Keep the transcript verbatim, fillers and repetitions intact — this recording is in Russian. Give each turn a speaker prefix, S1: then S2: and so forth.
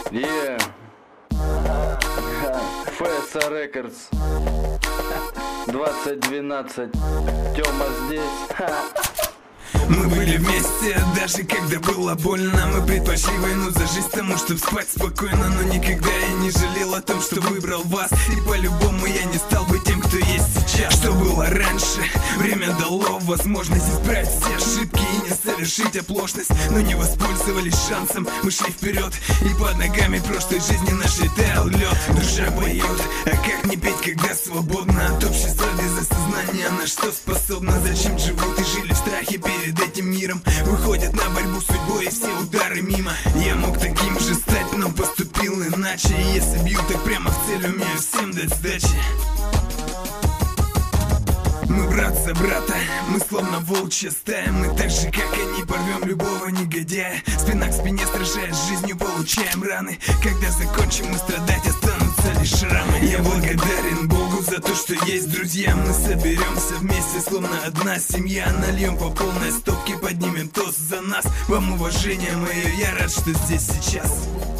S1: Yeah. эф эс а Records. двадцать двенадцать. Тёма здесь.
S2: Мы были вместе, даже когда было больно. Мы предпочли войну за жизнь тому, чтобы спать спокойно. Но никогда я не жалел о том, что выбрал вас. И по-любому я не стал бы тем, кто есть сейчас. Что было раньше, время дало возможность исправить все ошибки и не совершить оплошность. Но не воспользовались шансом, мы шли вперед. И под ногами прошлой жизни нашей таял лед. Душа поет, а как не петь, когда свободно от общества без осознания. На что способна, зачем живут и жили в страхе перед этим миром. Выходят на борьбу с судьбой и все удары мимо. Я мог таким же стать, но поступил иначе. И если бью так прямо в цель, умею всем дать сдачи. Мы брат за брата, мы словно волчья стая. Мы так же, как они, порвем любого негодяя. Спина к спине, сражаясь с жизнью, получаем раны. Когда закончим мы страдать, останутся лишь шрамы. Я благодарен Богу за то, что есть друзья. Мы соберемся вместе, словно одна семья. Нальем по полной стопке, поднимем тост за нас. Вам уважение мое, я рад, что здесь сейчас.